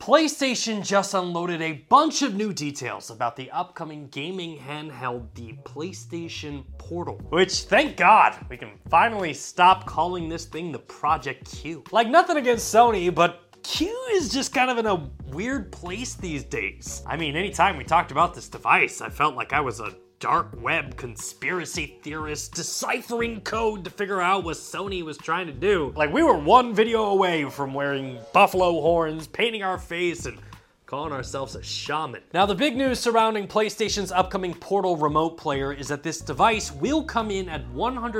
PlayStation just unloaded a bunch of new details about the upcoming gaming handheld, the PlayStation Portal. Which, thank God, we can finally stop calling this thing the Project Q. Like, nothing against Sony, but Q is just kind of in a weird place these days. I mean, anytime we talked about this device, I felt like I was a dark web conspiracy theorist deciphering code to figure out what Sony was trying to do. Like, we were one video away from wearing buffalo horns, painting our face, and calling ourselves a shaman. Now, the big news surrounding PlayStation's upcoming Portal remote player is that this device will come in at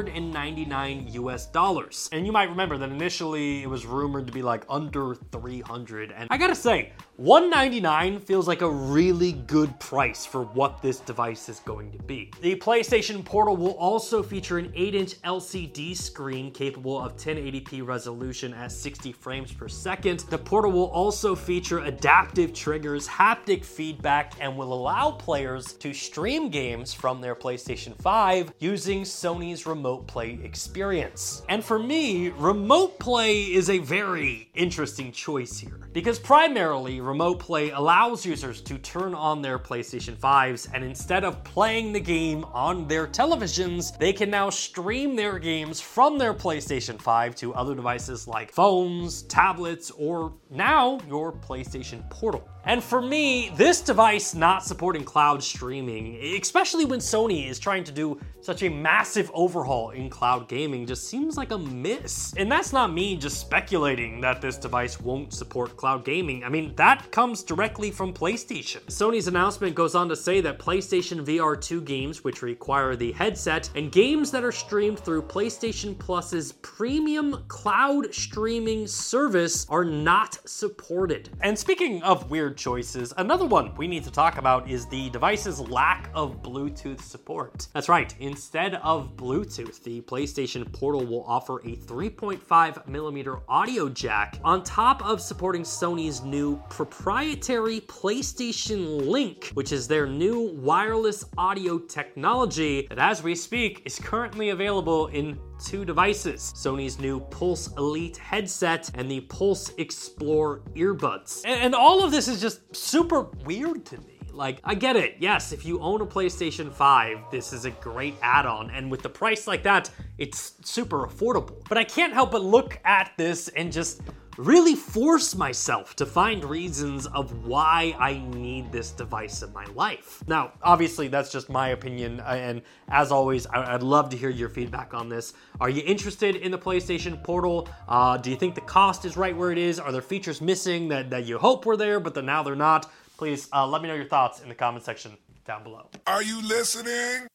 $199 US. And you might remember that initially it was rumored to be like under 300. And I gotta say, $199 feels like a really good price for what this device is going to be. The PlayStation Portal will also feature an 8-inch LCD screen capable of 1080p resolution at 60 frames per second. The Portal will also feature adaptive triggers, haptic feedback, and will allow players to stream games from their PlayStation 5 using Sony's Remote Play experience. And for me, Remote Play is a very interesting choice here, because primarily Remote Play allows users to turn on their PlayStation 5s, and instead of playing the game on their televisions, they can now stream their games from their PlayStation 5 to other devices like phones, tablets, or now your PlayStation Portal. And for me, this device not supporting cloud streaming, especially when Sony is trying to do such a massive overhaul in cloud gaming, just seems like a miss. And that's not me just speculating that this device won't support cloud gaming. I mean, that comes directly from PlayStation. Sony's announcement goes on to say that PlayStation VR 2 games, which require the headset, and games that are streamed through PlayStation Plus's premium cloud streaming service are not supported. And speaking of weird choices, another one we need to talk about is the device's lack of Bluetooth support. That's right, instead of Bluetooth, the PlayStation Portal will offer a 3.5mm audio jack on top of supporting Sony's new proprietary PlayStation Link, which is their new wireless audio technology that, as we speak, is currently available in two devices: Sony's new Pulse Elite headset and the Pulse Explore earbuds. And all of this is just super weird to me. Like, I get it. Yes, if you own a PlayStation 5, this is a great add-on, and with the price like that, it's super affordable. But I can't help but look at this and just really force myself to find reasons of why I need this device in my life. Now, obviously, that's just my opinion, and as always, I'd love to hear your feedback on this. Are you interested in the PlayStation Portal? Do you think the cost is right where it is? Are there features missing that you hope were there, but now they're not? Please let me know your thoughts in the comment section down below. Are you listening?